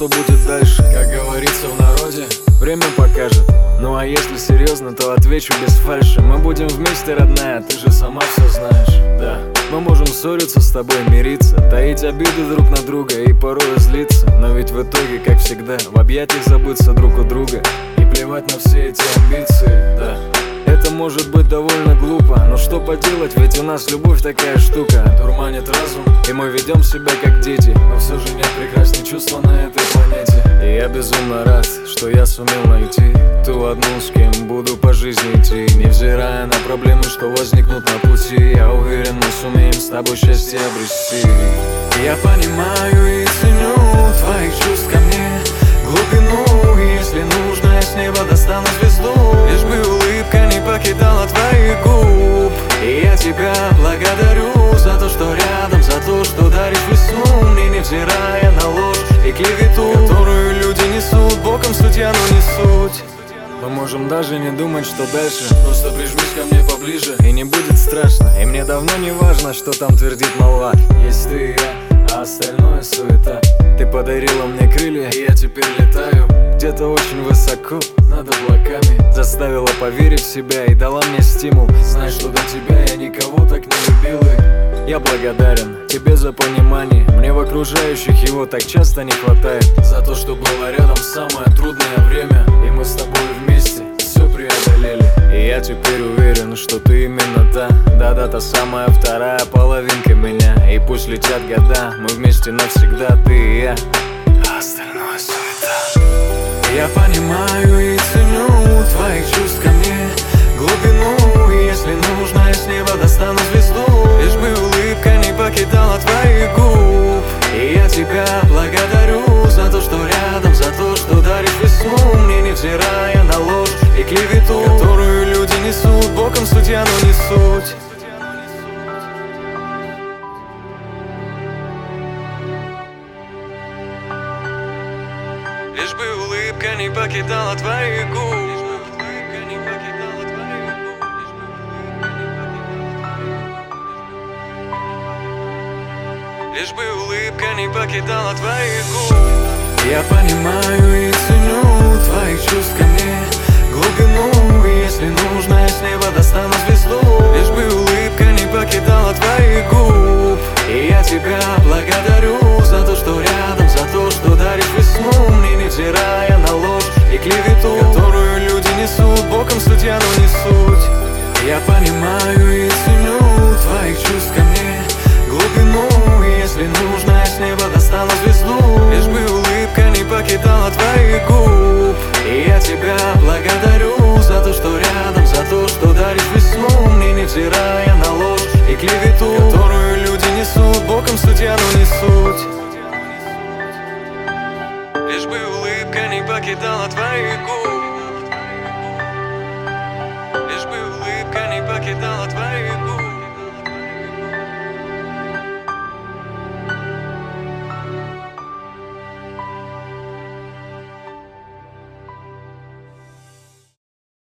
что будет дальше. Как говорится в народе, время покажет. Ну а если серьезно, то отвечу без фальши. Мы будем вместе, родная, ты же сама все знаешь. Да, мы можем ссориться с тобой, мириться, таить обиды друг на друга и порой злиться. Но ведь в итоге, как всегда, в объятиях забыться друг у друга и плевать на все эти амбиции. Да, это может быть довольно глупо, но что поделать, ведь у нас любовь такая штука. Дурманит разум, и мы ведем себя как дети, но все же нет прекрасней чувства на этой планете. И я безумно рад, что я сумел найти ту одну, с кем буду по жизни идти. Невзирая на проблемы, что возникнут на пути, я уверен, мы сумеем с тобой счастье обрести. Я понимаю и ценю твоих чувств ко мне, глубину, и если нужно, я с неба достану звезду. Лишь бы улыбка не покидала твоих губ. И я тебя благодарю за то, что рядом, за то, что даришь весну мне, невзирая на ложь и клевету, которую люди несут боком, судья, но не суть. Мы можем даже не думать, что дальше. Просто прижмись ко мне поближе, и не будет страшно. И мне давно не важно, что там твердит молва. Есть ты и я, а остальное суета. Ты подарила мне крылья, и я теперь летаю где-то очень высоко над облаками. Заставила поверить в себя и дала мне стимул. Знай, что до тебя я никого так не любил. И я благодарен тебе за понимание. Мне в окружающих его так часто не хватает. За то, что было рядом в самое трудное время, и мы с тобой вместе все преодолели. И я теперь уверен, что ты именно та, да-да, та самая вторая половинка меня. И пусть летят года, мы вместе навсегда, ты и я, а остальное суета. Я понимаю и ценю твоих чувств ко мне, глубину, и если нужно, я с неба достану звезду. Лишь бы улыбка не покидала твоих губ. И я тебя благодарю за то, что рядом, за то, что даришь весну мне, невзирая на ложь и клевету, которую люди несут боком, судья, но не суть. Лишь бы улыбка не покидала твоих губ. Лишь бы улыбка не покидала твоих губ. Я понимаю и ценю твоих чувств ко мне, глубину, и если нужно, я с неба достану звезду. Лишь бы улыбка не покидала твоих губ. И я тебя благодарю за то, что рядом, за то, что даришь весну мне, невзирая на ложь и клевету, которую люди несут боком, судья, но не суть. Я понимаю и ценю твоих чувств ко мне, глубину, и если нужно, я с неба достану звезду. Лишь бы улыбка не покидала твоих губ. И я тебя благодарю за то, что рядом, за то, что даришь весну мне, невзирая на ложь и клевету, которую люди несут боком, судья, но не суть. Лишь бы улыбка не покидала твоих губ.